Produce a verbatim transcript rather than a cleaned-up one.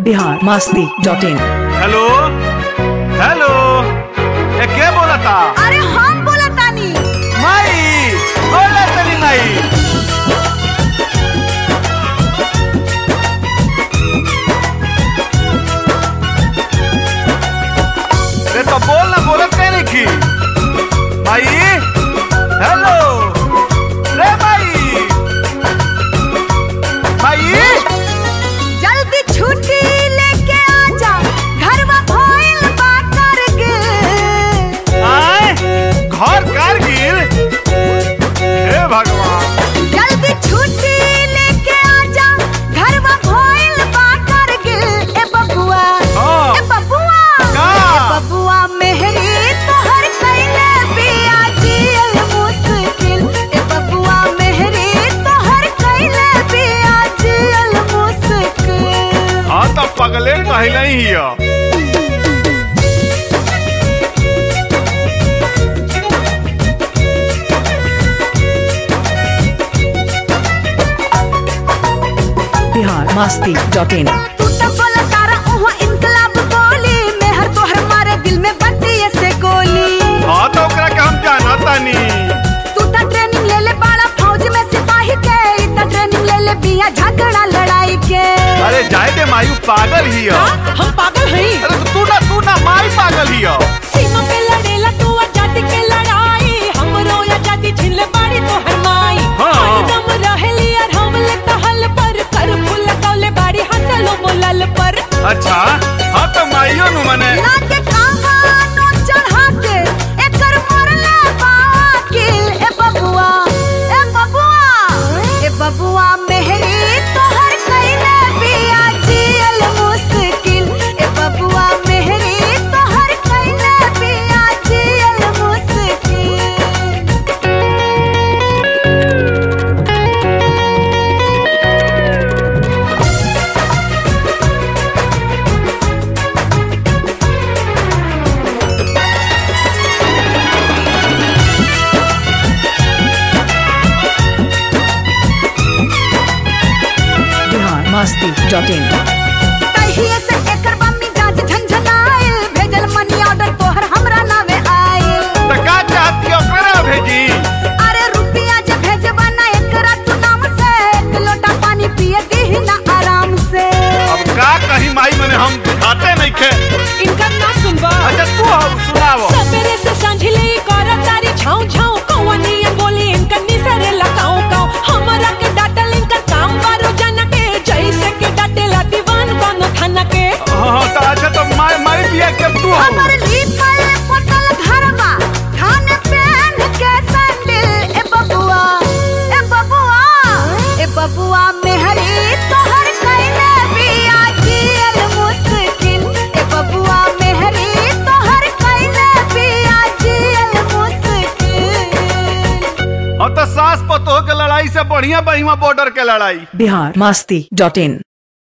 Bihar Masti dot in. Hello hello ए के बोलता? अरे हम बोलतानी माई बोलतनी माई। रे तो बोल ना, बोलत कहीं नहीं की माई। हेलो रे माई माई। जल्दी छुट्टी लेके आजा, घरवा भइल बा कारगिल। आए घर कारगिल? हे भगवान। जल्दी छुट्टी लेके आजा, घरवा भइल बा कारगिल। ए बबुआ हाँ। ए बबुआ का? ए बबुआ मेहरी तोहर कइले बिया जियल मुश्किल। ए बबुआ मेहरी तोहर कइले बिया जियल मुश्किल। हाँ तो पगले कहले ही है। Bihar Masti dot in. तू तो बोला तारा ओहो इनकलाब बोली, मेहर तोहर मारे दिल में बत्ती से गोली। हाँ तो ओकरा के हम जानता नहीं। तू तो ट्रेनिंग ले ले बाड़ा फौज में सिपाही के, इतना ट्रेनिंग ले ले बिया झगड़ा लड़ाई के। अरे जाए दे मायू, पागल ही है। हम पागल हई। अरे तो तू ना तू ना माई पागल ही है। सीमा पे लड़ेला तू आजादी के लड़ाई, हमरो आजादी छीन ले बाड़ी तोहर माई। हाँ। हरदम रहेली और हम ले कहल पर, कर फूल कौले बाड़ी हंसलो बोलल पर। अच्छा हाँ तो माइयो नु मने। ना के कहानो चढ़ा के एकर मरले बाकिल। ए बबुआ ए बबुआ ए बबुआ मेहरी तोहर कइले बिया जियल मुश्किल। ए बबुआ मेहरी तोहर कइले बिया जियल मुश्किल। Bihar Masti dot in. तहिए से एकर बम्मी जाज झंझनाइल, भेजल मनी ऑर्डर तोहर हमरा नावे आइल। तो का चाहत की ओकरा भेजी? अरे रुपया जे भेजबा ना एकरा तू नाम से, एक लोटा पानी पिए दीही ना आराम से। अब का कहीं माई मने हम खाते नहीं खे। इनका ना सुनबा। अच्छा तू हो सुनावो। सवेरे से सांझिले कर तारी छाऊ छाऊ, कौवनी बोली इनका निसरे लगाऊ काऊ। हमरा के डाटल इनका काम बारो जाना के, जैसे के डाटेला दीवान बनो थाना के। हाँ हाँ तो अच्छा तो माई माई बिया के तू हो। हमर लीपल पटल घरवा, खाने पहन के सैंडल। ए बबुआ ए बबुआ ए बबुआ मेहरी तोहर कइले बिया जियल मुश्किल। ए बबुआ मेहरी तोहर कइले बिया जियल मुश्किल। हाँ तो सास पतोह के लड़ाई से बढ़िया बहिमा बॉर्डर के लड़ाई। बिहार मस्ती डॉट इन।